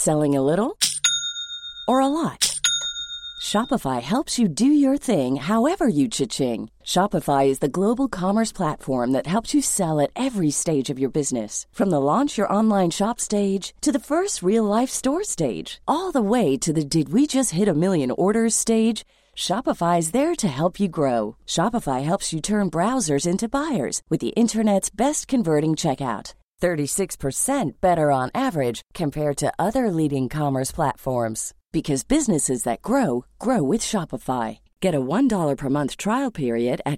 Selling a little or a lot? Shopify helps you do your thing however you cha-ching. Shopify is the global commerce platform that helps you sell at every stage of your business. From the launch your online shop stage to the first real-life store stage, all the way to the did we just hit a million orders stage. Shopify is there to help you grow. Shopify helps you turn browsers into buyers with the internet's best converting checkout. 36% better on average compared to other leading commerce platforms. Because businesses that grow, grow with Shopify. Get a $1 per month trial period at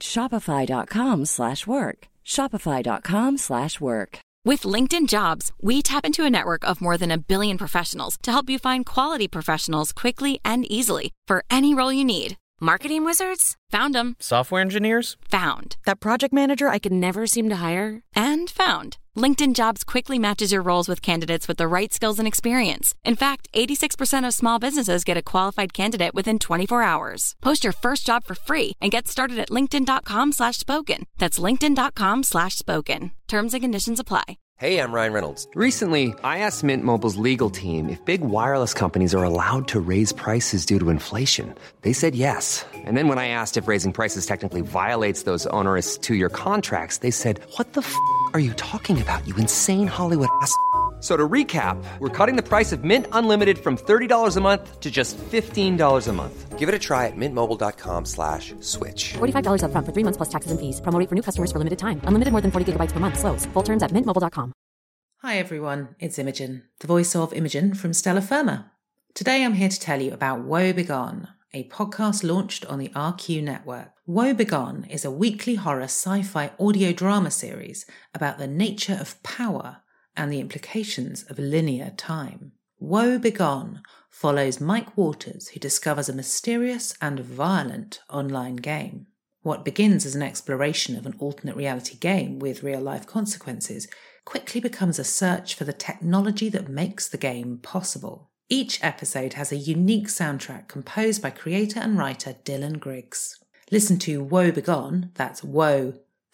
shopify.com/work. Shopify.com/work. With LinkedIn Jobs, we tap into a network of more than 1 billion professionals to help you find quality professionals quickly and easily for any role you need. Marketing wizards? Found them. Software engineers? Found. That project manager I could never seem to hire? And found. LinkedIn Jobs quickly matches your roles with candidates with the right skills and experience. In fact, 86% of small businesses get a qualified candidate within 24 hours. Post your first job for free and get started at linkedin.com/spoken. That's linkedin.com/spoken. Terms and conditions apply. Hey, I'm Ryan Reynolds. Recently, I asked Mint Mobile's legal team if big wireless companies are allowed to raise prices due to inflation. They said yes. And then when I asked if raising prices technically violates those onerous two-year contracts, they said, "What the f*** are you talking about, you insane Hollywood ass?" So to recap, we're cutting the price of Mint Unlimited from $30 a month to just $15 a month. Give it a try at mintmobile.com/switch. $45 up front for 3 months plus taxes and fees. Promo rate for new customers for limited time. Unlimited more than 40 gigabytes per month. Slows full terms at mintmobile.com. Hi everyone, it's Imogen, the voice of Imogen from Stella Firma. Today I'm here to tell you about Woe Begone, a podcast launched on the RQ network. Woe Begone is a weekly horror sci-fi audio drama series about the nature of power and the implications of linear time. Woe Begone follows Mike Waters, who discovers a mysterious and violent online game. What begins as an exploration of an alternate reality game with real-life consequences quickly becomes a search for the technology that makes the game possible. Each episode has a unique soundtrack composed by creator and writer Dylan Griggs. Listen to Woe Begone, that's Woe,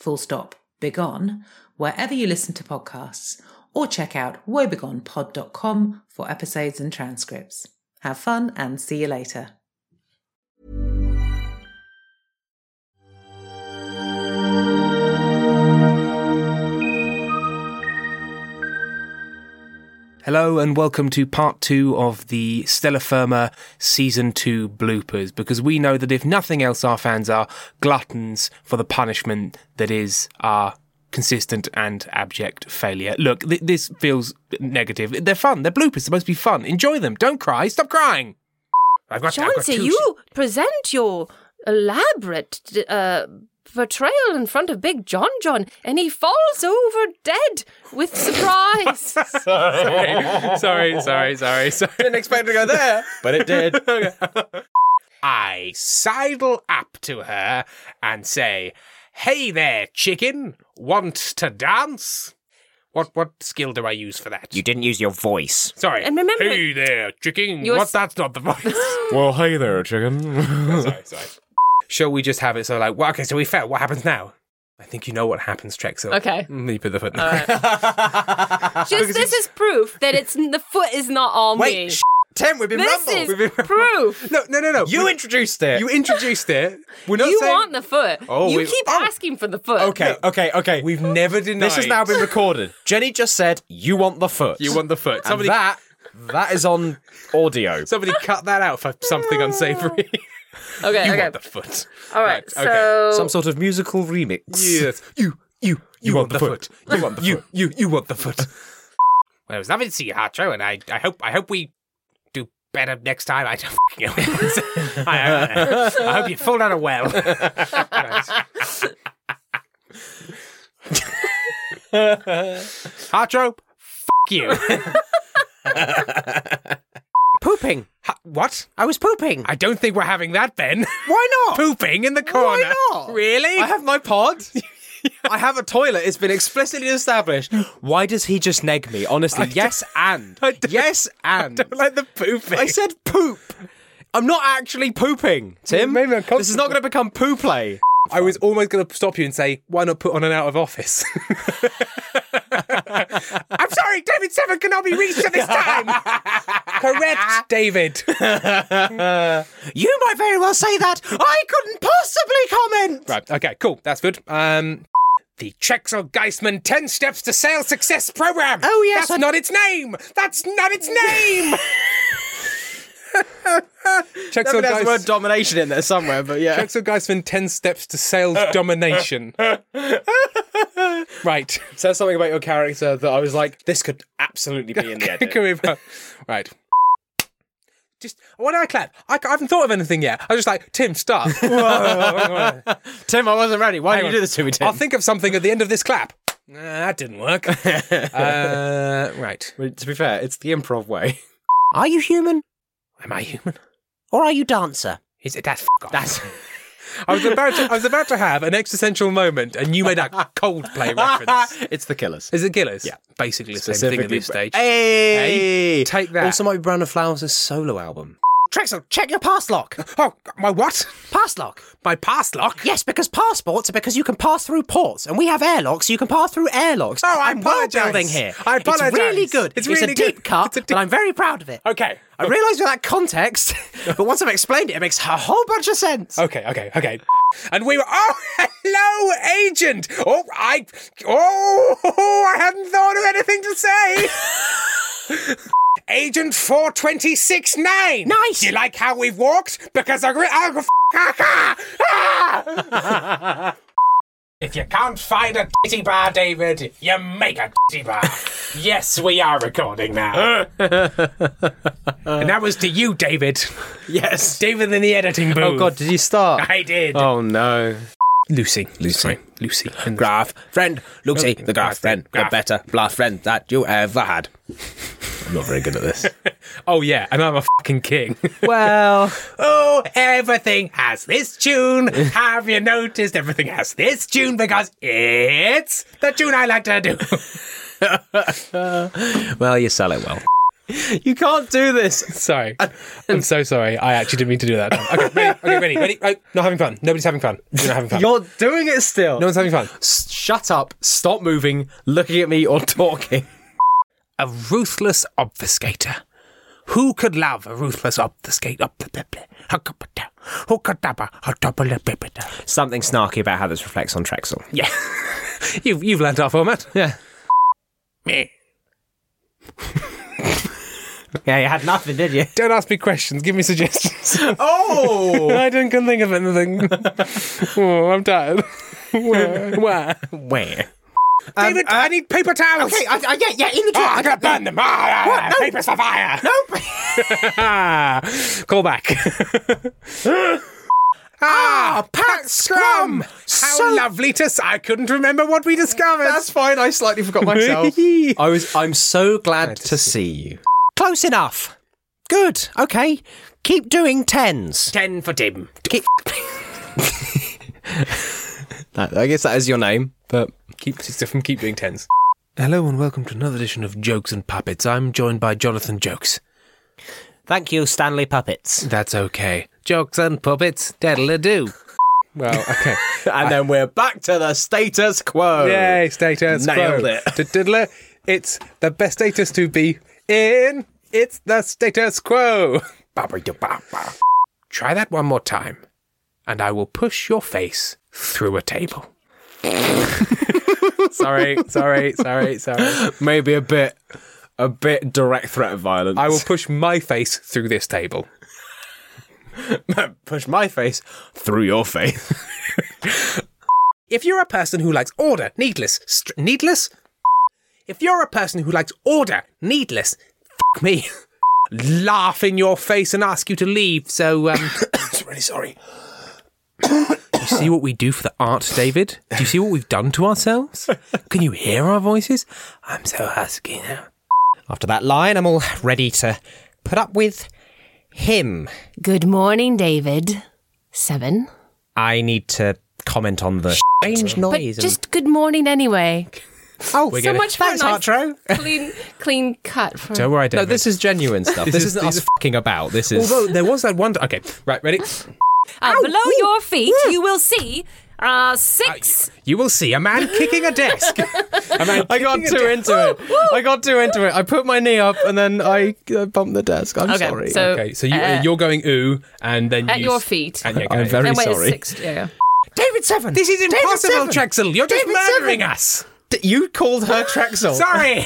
begone, wherever you listen to podcasts, or check out woebegonepod.com for episodes and transcripts. Have fun and see you later. Hello and welcome to part 2 of the Stella Firma Season 2 bloopers, because we know that if nothing else our fans are gluttons for the punishment that is our consistent and abject failure. Look, this feels negative. They're fun. They're bloopers. They're supposed to be fun. Enjoy them. Don't cry. Stop crying. Chauncey, you present your elaborate portrayal in front of Big John, and he falls over dead with surprise. Sorry. Didn't expect to go there, but it did. Okay. I sidle up to her and say, "Hey there, chicken. Want to dance?" What skill do I use for that? You didn't use your voice. Sorry. And remember, hey there, chicken. That's not the voice. Well, hey there, chicken. Sorry. Shall we just have it so like, well, okay, so we fell. What happens now? I think you know what happens, Trexel. Okay. You put the foot. Right. This is proof that the foot is not on me. Wait, Tim, we've been rumbled. This is proof. No. You introduced it. You introduced it. We're not You saying... want the foot. You keep asking for the foot. Okay. We've never denied. This has now been recorded. Jenny just said, you want the foot. You want the foot. Somebody... And that is on audio. Somebody cut that out for something unsavoury. Okay. You want the foot. All right, okay. so... Some sort of musical remix. Yes. You want the foot. You want the foot. You want the foot. Well, it was lovely to see you, Hartro, and I hope we do better next time. I don't know. I hope you fall down a well. Hartro, you. Pooping. What? I was pooping. I don't think we're having that, Ben. Why not? Pooping in the corner. Why not? Really? I have my pod. I have a toilet. It's been explicitly established. Why does he just neg me? Honestly, yes and. Yes and. I don't like the pooping. I said poop. I'm not actually pooping, Tim. This is not going to become poo play. I was almost going to stop you and say, why not put on an out of office? I'm sorry, David Seven cannot be reached at this time. Correct, David. You might very well say that. I couldn't possibly comment. Right, okay, cool. That's good. The Trexel Geistman 10 Steps to Sales Success Program. Oh, yes. That's not its name. That's not its name. There's the word domination in there somewhere, but yeah. Trexel Geistman 10 Steps to Sales Domination. Right. Says something about your character that I was like, this could absolutely be in the edit. Right. Just, why did I clap? I haven't thought of anything yet. I was just like, Tim, start. Tim, I wasn't ready. Why did you do this to me, Tim? I'll think of something at the end of this clap. That didn't work. Right. Well, to be fair, it's the improv way. Are you human? Am I human? Or are you dancer? Is it that? That's. I was about to have an existential moment, and you made a Coldplay reference. It's the Killers. Is it Killers? Yeah, basically the same thing at this stage. Hey, take that. Also, might be Brand of Flowers' solo album. Trexel, check your pass lock. Oh, my what? Pass lock. My pass lock? Yes, because passports are because you can pass through ports, and we have airlocks, so you can pass through airlocks. Oh, I'm world building here. I apologise. It's really good. It's a deep cut, but I'm very proud of it. Okay. I realise with that context, but once I've explained it, it makes a whole bunch of sense. Okay. And we were. Oh, hello, agent. I hadn't thought of anything to say. Agent 426-9. Nice. Do you like how we've walked? Because if you can't find a titty bar, David, you make a titty bar. Yes, we are recording now. And that was to you, David. Yes. David in the editing booth. Oh, God, did you start? I did. Oh, no. Lucy. Graph friend. Lucy, the graph friend. The better blast friend that you ever had. I'm not very good at this. Oh, yeah, and I'm a fucking king. Well. Oh, everything has this tune. Have you noticed everything has this tune? Because it's the tune I like to do. Well, you sell it well. You can't do this. Sorry. I'm so sorry. I actually didn't mean to do that. Okay, ready. Oh, not having fun. Nobody's having fun. You're not having fun. You're doing it still. No one's having fun. Shut up. Stop moving, looking at me or talking. A ruthless obfuscator. Who could love a ruthless obfuscator? Something snarky about how this reflects on Trexel. Yeah. You've learnt our format. Yeah. Me. Yeah, you had nothing, did you? Don't ask me questions. Give me suggestions. Oh! I can think of anything. Oh, I'm tired. Where? David, I need paper towels. Okay, yeah, in the drawer. I gotta burn them. What? No. Papers for fire. Nope. Call back. Pack Scrum. How lovely to... I couldn't remember what we discovered. That's fine. I slightly forgot myself. I'm so glad to see you. Close enough. Good. Okay. Keep doing 10s. 10 for Tim. I guess that is your name, but keep doing 10s. Hello and welcome to another edition of Jokes and Puppets. I'm joined by Jonathan Jokes. Thank you, Stanley Puppets. That's okay. Jokes and Puppets, daddle-a-do. Well, okay. And then we're back to the status quo. Yay, status quo. Nailed it. Diddler. It's the best status to be in. It's the status quo. Try that one more time, and I will push your face through a table. Sorry. Maybe a bit direct threat of violence. I will push my face through this table. Push my face through your face. If you're a person who likes order, needless. If you're a person who likes order, needless, fuck me. Laugh in your face and ask you to leave. So, I'm really sorry. You see what we do for the art, David? Do you see what we've done to ourselves? Can you hear our voices? I'm so husky now. After that line, I'm all ready to put up with him. Good morning, David. 7. I need to comment on the strange noise. But just good morning anyway. Oh, so much for a nice, Outro. clean cut. From... Don't worry, David. No, this is genuine stuff. This isn't us fucking about. This is... Although there was that one... Okay, right, ready? Below your feet, you will see 6. You will see a man kicking a desk. I got too into it. I put my knee up and then I bumped the desk. I'm sorry. So you're going ooh, and then at your feet. And I'm very wait, sorry. 6, yeah. David Seven. This is impossible, Trexel. You're just murdering us. You called her Trexel. Sorry.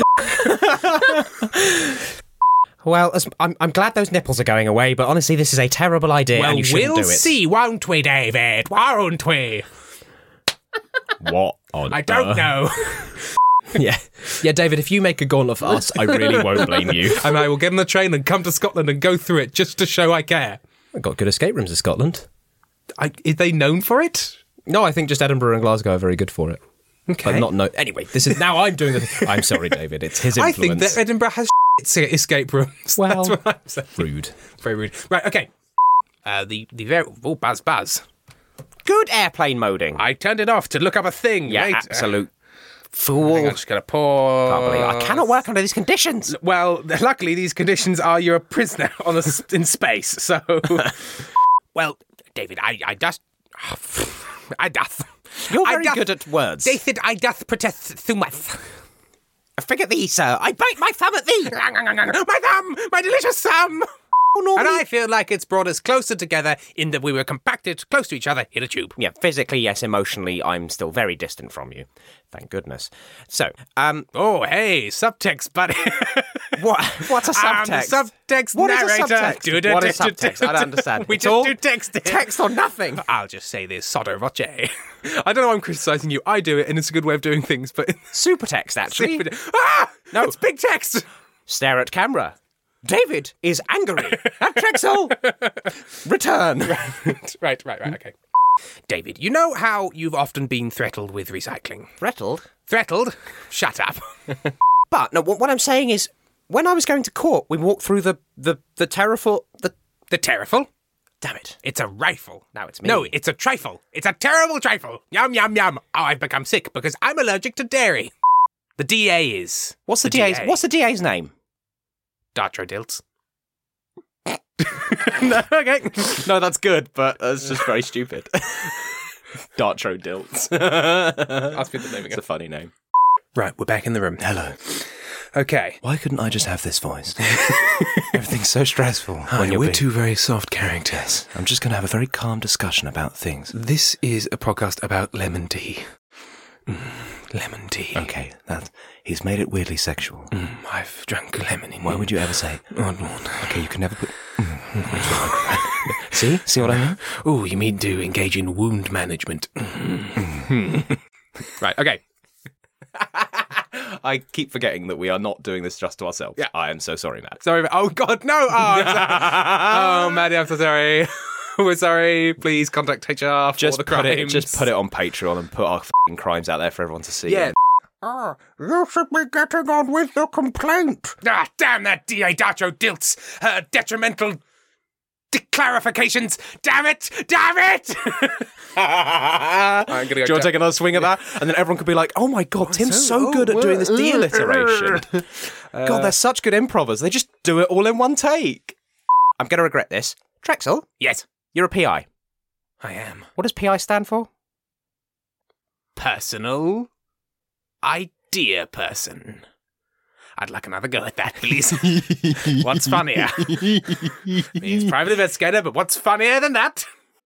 Well, I'm glad those nipples are going away, but honestly, this is a terrible idea, and you shouldn't do it. We'll see, won't we, David? Won't we? What on I don't know. Yeah, David, if you make a gauntlet for us, I really won't blame you. And I will get on the train and come to Scotland and go through it just to show I care. I've got good escape rooms in Scotland. Are they known for it? No, I think just Edinburgh and Glasgow are very good for it. Okay. But not no. Anyway, this is now I'm doing the thing. I'm sorry, David. It's his influence. I think that Edinburgh has escape rooms. Well, that's what I'm saying. Rude. Very rude. Right, okay. The very... Oh, Baz. Good airplane moding. I turned it off to look up a thing. Yeah, mate. absolute fool. I'm just going to pause. Can't believe I cannot work under these conditions. Well, luckily, these conditions are you're a prisoner in space, so... Well, David, I doth... You're very good at words. David, I doth protest thumeth. Forget thee, sir. I bite my thumb at thee. My thumb! My delicious thumb! And I feel like it's brought us closer together in that we were compacted close to each other in a tube. Yeah, physically, yes. Emotionally, I'm still very distant from you. Thank goodness. So, Oh, hey, subtext, buddy. What's a subtext? Subtext What is narrator. a subtext? What is subtext? I don't understand. We It's just all do text. text or nothing. I'll just say this sotto voce. I don't know why I'm criticising you. I do it, and it's a good way of doing things, but... Super text, actually. No, it's big text. Stare at camera. David is angry at Trexel. Return. Right, okay. David, you know how you've often been threatened with recycling? Threatened? Shut up. But, no, what I'm saying is, when I was going to court, we walked through the terraful... The terraful? Damn it. It's a rifle. Now it's me. No, it's a trifle. It's a terrible trifle. Yum, yum, yum. Oh, I've become sick because I'm allergic to dairy. The DA is... What's the DA's name? Dartro Dilts. No, okay. No, that's good, but it's just very stupid. Dartro Dilts. Ask me the name again. It's a funny name. Right, we're back in the room. Hello. Okay. Why couldn't I just have this voice? Everything's so stressful. We're two very soft characters. I'm just going to have a very calm discussion about things. This is a podcast about lemon tea. Lemon tea. Okay, he's made it weirdly sexual. I've drunk lemon in. Why would you ever say? Okay, you can never put. See what I mean? Oh, you mean to engage in wound management? Right. Okay. I keep forgetting that we are not doing this just to ourselves. Yeah. I am so sorry, Matt. Sorry. Oh God, no! Oh, Maddie, I'm so sorry. We're sorry. Please contact HR for the crimes. Just put it on Patreon and put our f***ing crimes out there for everyone to see. Yeah. You should be getting on with the complaint. Ah, damn that DA Dartro Dilts. Her detrimental clarifications. Damn it! I'm gonna go. Do you want to take another swing at that? And then everyone could be like, oh my God, Tim's so good at doing this de-alliteration. God, they're such good improvers. They just do it all in one take. I'm going to regret this. Trexel? Yes. You're a PI. I am. What does PI stand for? Personal idea person. I'd like another go at that, please. What's funnier? He's private investigator, but what's funnier than that?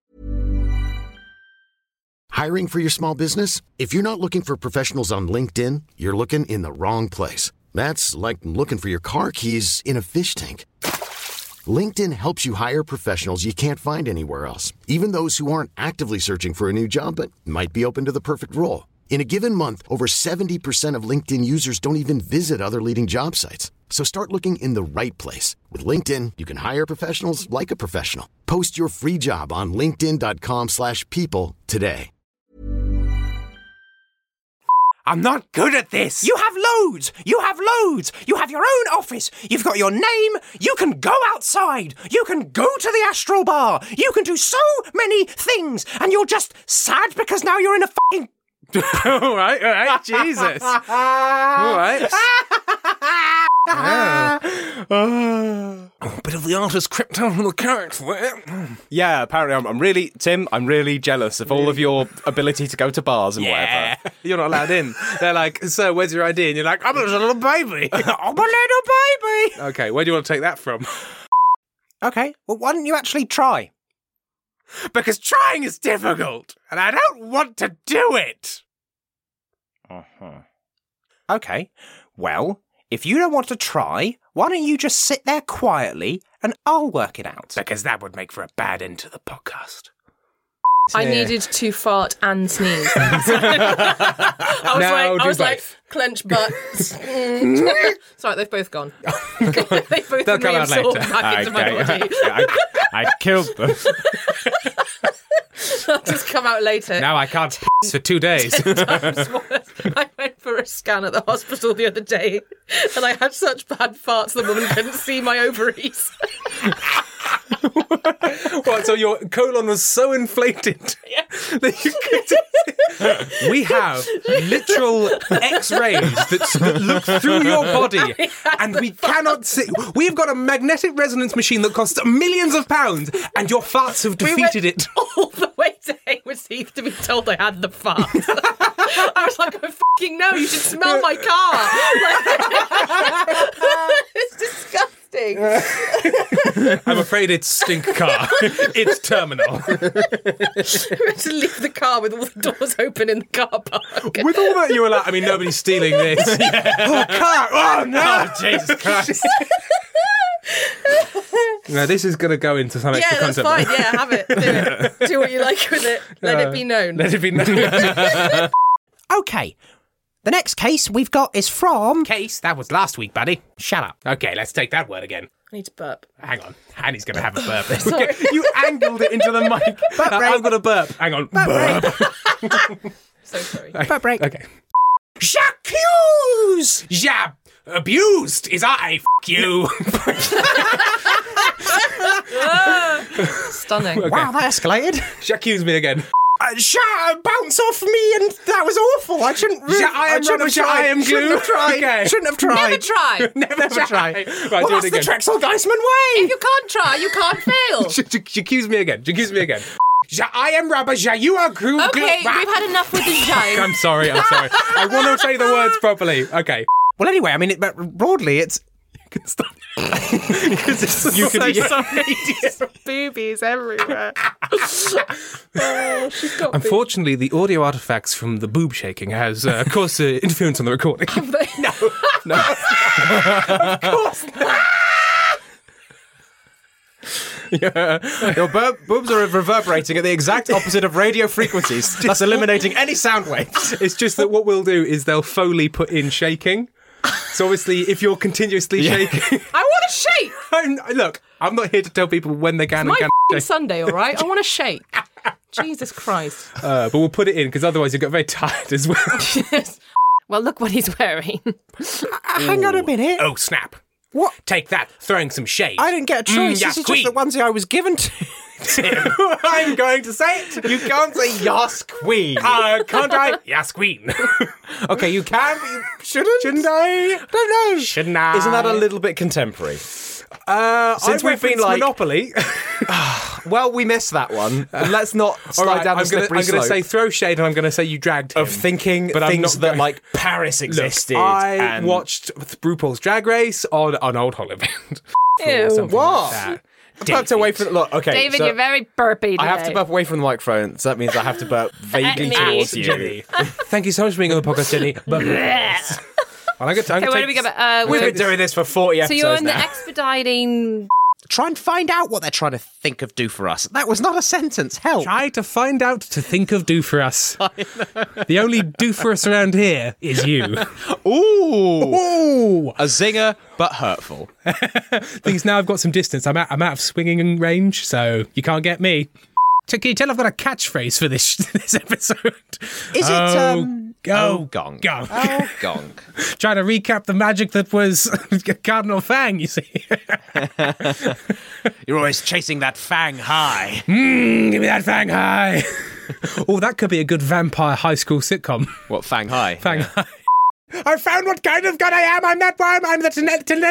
Hiring for your small business? If you're not looking for professionals on LinkedIn, you're looking in the wrong place. That's like looking for your car keys in a fish tank. LinkedIn helps you hire professionals you can't find anywhere else, even those who aren't actively searching for a new job but might be open to the perfect role. In a given month, over 70% of LinkedIn users don't even visit other leading job sites. So start looking in the right place. With LinkedIn, you can hire professionals like a professional. Post your free job on linkedin.com/people today. I'm not good at this. You have loads. You have your own office. You've got your name. You can go outside. You can go to the Astral Bar. You can do so many things. And you're just sad because now you're in a fucking... all right, Jesus. All right. a bit of the artist crept out from the character there. Yeah, apparently I'm really, Tim, I'm really jealous of all of your ability to go to bars and whatever. You're not allowed in. They're like, "Sir, where's your ID?" And you're like, "I'm a little baby." I'm a little baby. Okay, where do you want to take that from? Okay, well, why don't you actually try? Because trying is difficult, and I don't want to do it. Okay, well, if you don't want to try, why don't you just sit there quietly and I'll work it out? Because that would make for a bad end to the podcast. I needed to fart and sneeze. I was like, clench butts. Sorry, they've both gone. They've both They'll come out later. Back into my body. I killed them. They'll just come out later. Now I can't piss for 2 days. 10 times worse. I went for a scan at the hospital the other day, and I had such bad farts the woman couldn't see my ovaries. What, so your colon was so inflated that you couldn't... We have literal X-rays that look through your body, and we cannot see... We've got a magnetic resonance machine that costs millions of pounds, and your farts have defeated it. All the way to Hayward's Heath to be told I had the farts. I was like, I fucking know, you should smell my car. It's disgusting. I'm afraid it's stink car. It's terminal. We had to leave the car with all the doors open in the car park. With all that you were like, I mean, nobody's stealing this. Oh, car! Oh, no! Oh, Jesus Christ. No, this is going to go into some extra that's content. fine. Yeah, have it. Do it. Do what you like with it. Let it be known. Let it be known. Okay, the next case we've got is from... Case? That was last week, buddy. Shut up. Okay, let's take that word again. I need to burp. Hang on. Annie's going to have a burp. Sorry. You angled it into the mic. I'm going to burp. Hang on. Burp. So sorry. Burp break. Okay. J'accuse! Yeah. Abused is I. F*** you. Stunning. Okay. Wow, that escalated. Accuse me again. Bounce off me, and that was awful. I shouldn't really... I am glue. Shouldn't have tried. Okay. Shouldn't have tried. Never try. Never try. Right, Well, do it that's the again. Drexel Geisman way. If you can't try, you can't fail. Accuse me again. Accuse me again. I am rubber. You are glue. Okay, we've had enough with the jive. I'm sorry. I want to say the words properly. Okay. Well, anyway, I mean, broadly, it's... You can stop. Because you can boobies everywhere. She's got Unfortunately, the audio artifacts from the boob shaking has caused interference on the recording. No. Of course not. Yeah. Your boobs are reverberating at the exact opposite of radio frequencies, thus eliminating any sound waves. It's just that what we'll do is they'll Foley put in shaking. So obviously, if you're continuously shaking... I want to shake. Look, I'm not here to tell people when they can and My can't shake. Sunday, all right? I want to shake. Jesus Christ. But we'll put it in, because otherwise you'll get very tired as well. Yes. Well, look what he's wearing. Hang on a minute. Oh, snap. What? Take that, throwing some shade. I didn't get a choice. This is queen. just the onesie I was given to. Tim. I'm going to say it. You can't say Yas Queen. Can't I? Yes, queen. Okay, you can, but you shouldn't. Shouldn't I? Don't know. Shouldn't I? Isn't that a little bit contemporary? Since we've been like Monopoly. Well, we missed that one. And let's not slide down the slippery I'm going to slope say throw shade, and I'm going to say you dragged him. of thinking But I'm things not that going- like Paris existed. I and watched RuPaul's Drag Race on Old Hollywood. Ew. Something What? like that. burped away from. Look, okay. David, so you're very burpy today. I have to burp away from the microphone, so that means I have to burp vaguely me. towards you. Jenny. Thank you so much for being on the podcast, Jenny. Well, I'm Okay, where do we go back? We've been doing this for 40 So episodes you're in the now. expediting... Try and find out what they're trying to think of do for us. That was not a sentence. Help. Try to find out to think of do for us. The only do for us around here is you. Ooh, a zinger, but hurtful. Things now I've got some distance. I'm out of swinging range, so you can't get me. Can you tell I've got a catchphrase for this episode? Is it, Go. Gong. Go. Oh, gong. Trying to recap the magic that was Cardinal Fang, you see. You're always chasing that fang high. Give me that Fang High. Oh, that could be a good vampire high school sitcom. What, Fang High? Fang High. I found what kind of god I am. I'm that one. I'm the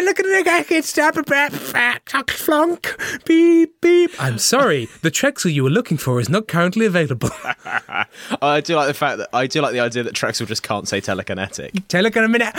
flunk. Beep, beep. I'm sorry. The Trexel you were looking for is not currently available. I do like the fact that I do like the idea that Trexel just can't say telekinetic. Telekinetic.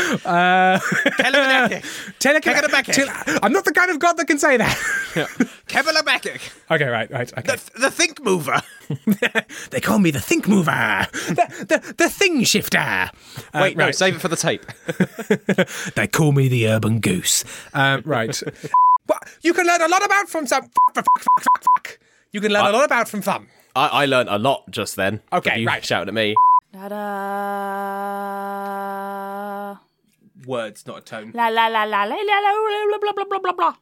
I'm not the kind of god that can say that. Kebelabekic. Okay, right. Okay. The think mover. They call me the think mover. The thing shifter. Wait, no, save it for the tape. They call me the urban goose. Right. Well, you can learn a lot about from some. You can learn a lot about from thumb. I learned a lot just then. Okay, you right. Shouting at me. La-da. Words, not a tone. La la la la la la la blah blah blah blah blah.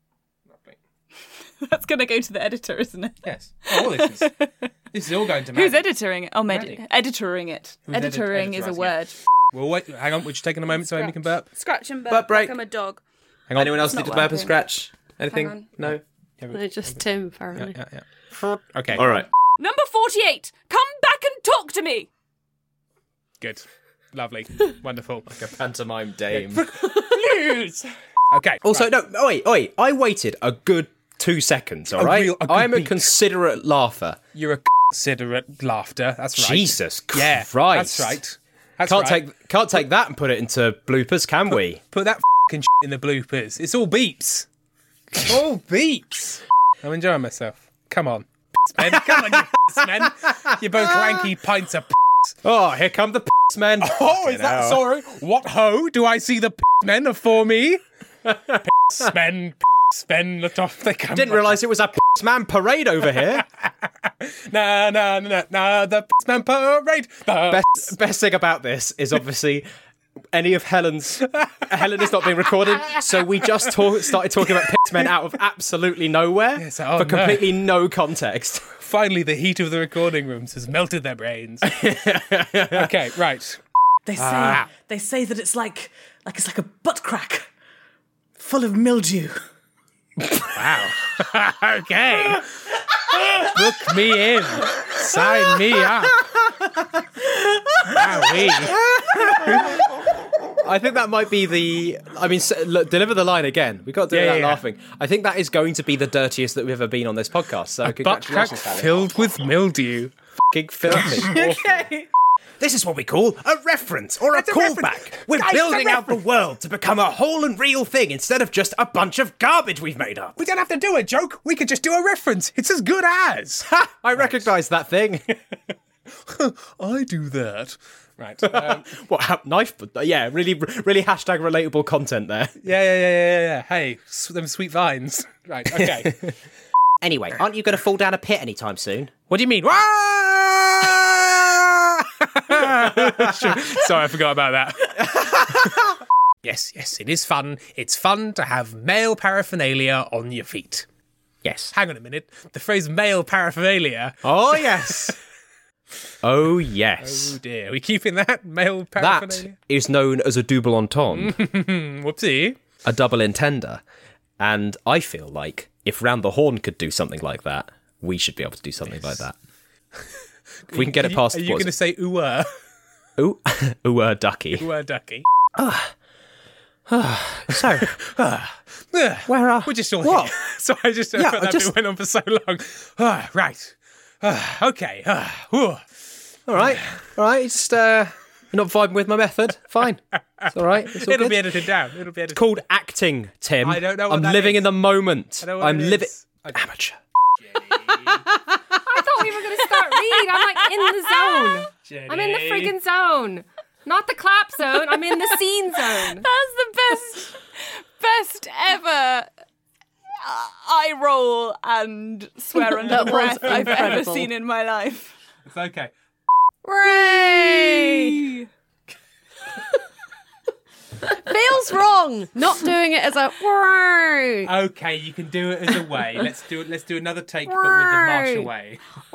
That's going to go to the editor, isn't it? Yes. Oh, this is all going to Maddie. Who's editoring it? Oh, editoring it. Editoring is a word. Well, wait, hang on. We're just taking a moment so Amy can burp. Scratch and burp. Burp break. Like I'm a dog. Hang on. Anyone else need to burp and working. scratch? Anything? Hang on. No? No, just Tim, apparently. Yeah. Okay. All right. Number 48. Come back and talk to me. Good. Lovely. Wonderful. Like a pantomime dame. Please. Okay. Also, right. no, oi. I waited a good 2 seconds, all right? I'm a considerate laugher. You're a considerate laughter. That's right. Jesus Christ. Yeah, that's right. Can't take that and put it into bloopers, can we? Put that f***ing in the bloopers. It's all beeps. All beeps. I'm enjoying myself. Come on, men. Come on, you men. You're both lanky pints of Oh, here come the men. Oh, is that sorry? What ho? Do I see the men afore me? Men. Spend the they come. Didn't realise it was a man parade over here. No, the man parade. Best thing about this is obviously any of Helen is not being recorded, so we just started talking about men out of absolutely nowhere for completely no context. Finally, the heat of the recording rooms has melted their brains. Okay, right. They say that it's like a butt crack full of mildew. Wow. Okay. Book me in. Sign me up. I think that might be deliver the line again. We got to do that laughing. I think that is going to be the dirtiest that we've ever been on this podcast. So congratulations, Alex. Filled with mildew. F***ing filthy. Okay. This is what we call a reference or a callback. We're building out the world to become a whole and real thing instead of just a bunch of garbage we've made up. We don't have to do a joke. We could just do a reference. It's as good as. Ha! I recognise that thing. I do that. Right. What, knife? Yeah, really hashtag relatable content there. Yeah. Hey, them sweet vines. Right, okay. Anyway, aren't you going to fall down a pit anytime soon? What do you mean? Sorry, I forgot about that. Yes, it is fun. It's fun to have male paraphernalia on your feet. Yes. Hang on a minute. The phrase male paraphernalia. Oh, yes. Oh, yes. Oh, dear. Are we keeping that? Male paraphernalia? That is known as a double entendre. Whoopsie. A double entender. And I feel like if Round the Horn could do something like that, we should be able to do something like that. If we can get it past... Are you going to say ooh-er? Ooh-er ducky. Ooh-er ducky. So, where are... We're just all what? here. So I just thought that bit went on for so long. Right. Okay. All right. Just you're not vibing with my method. Fine. It's all right. It's all It'll good. be edited down. It's called acting, Tim. I don't know what I'm that living is. in the moment. I know what I'm it living... is. Amateur. I thought we were going to start reading. I'm like in the zone. Jenny. I'm in the friggin' zone. Not the clap zone. I'm in the scene zone. That's the best ever eye roll and swear under That was breath I've ever incredible. seen in my life. It's okay. Ray! Feels wrong not doing it as a word. Okay, you can do it as a way. Let's do another take, but with the march away.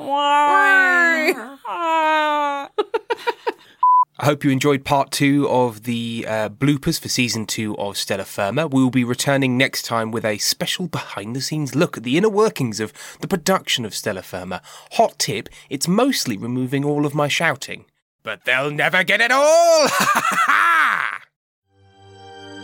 I hope you enjoyed part 2 of the bloopers for season 2 of Stellar Firma. We will be returning next time with a special behind-the-scenes look at the inner workings of the production of Stellar Firma. Hot tip, it's mostly removing all of my shouting. But they'll never get it all! Ha ha ha!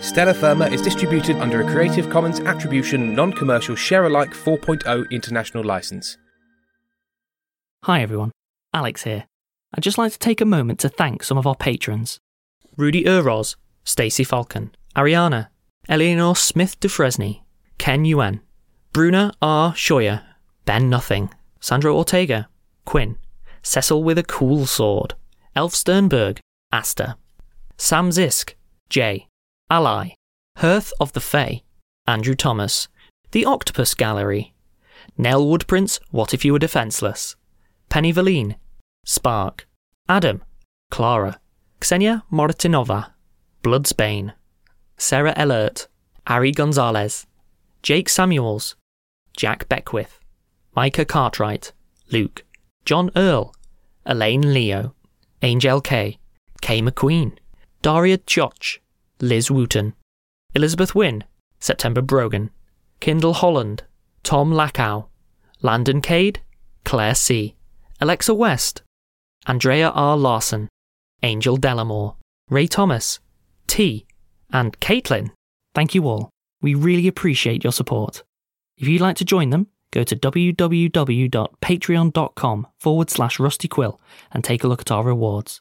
Stella Firma is distributed under a Creative Commons Attribution Non-Commercial Share-alike 4.0 international license. Hi everyone, Alex here. I'd just like to take a moment to thank some of our patrons. Rudy Urroz, Stacey Falcon, Ariana, Eleanor Smith Dufresne, Ken Yuan, Bruna R. Scheuer, Ben Nothing, Sandra Ortega, Quinn, Cecil with a Cool Sword, Elf Sternberg, Asta, Sam Zisk, Jay, Ally, Hearth of the Fae, Andrew Thomas, The Octopus Gallery, Nell Woodprince, What If You Were Defenseless, Penny Valine, Spark, Adam, Clara, Ksenia Moritinova, Bloodsbane, Sarah Ellert, Ari Gonzalez, Jake Samuels, Jack Beckwith, Micah Cartwright, Luke, John Earl, Elaine Leo, Angel K, Kay McQueen, Daria Choch, Liz Wooten, Elizabeth Wynne, September Brogan, Kindle Holland, Tom Lackow, Landon Cade, Claire C, Alexa West, Andrea R. Larson, Angel Delamore, Ray Thomas, T, and Caitlin. Thank you all. We really appreciate your support. If you'd like to join them, go to www.patreon.com/RustyQuill and take a look at our rewards.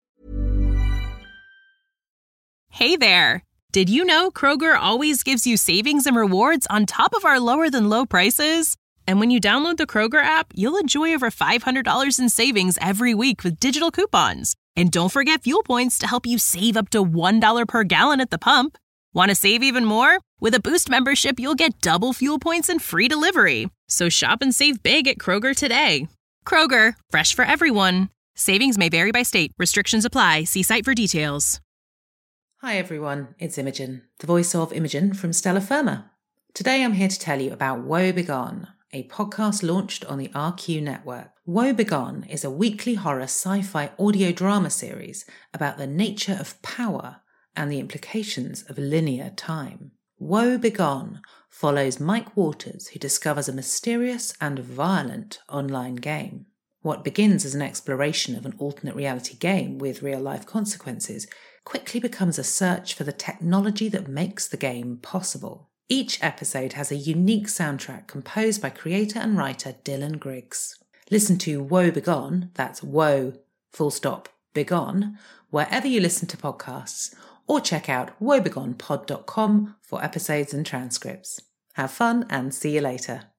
Hey there! Did you know Kroger always gives you savings and rewards on top of our lower-than-low prices? And when you download the Kroger app, you'll enjoy over $500 in savings every week with digital coupons. And don't forget fuel points to help you save up to $1 per gallon at the pump. Want to save even more? With a Boost membership, you'll get double fuel points and free delivery. So shop and save big at Kroger today. Kroger, fresh for everyone. Savings may vary by state. Restrictions apply. See site for details. Hi everyone, it's Imogen, the voice of Imogen from Stella Firma. Today I'm here to tell you about Woe Begone, a podcast launched on the RQ network. Woe Begone is a weekly horror sci-fi audio drama series about the nature of power and the implications of linear time. Woe Begone follows Mike Waters, who discovers a mysterious and violent online game. What begins as an exploration of an alternate reality game with real-life consequences quickly becomes a search for the technology that makes the game possible. Each episode has a unique soundtrack composed by creator and writer Dylan Griggs. Listen to Woe Begone, that's Woe, Begone, wherever you listen to podcasts, or check out woebegonepod.com for episodes and transcripts. Have fun and see you later.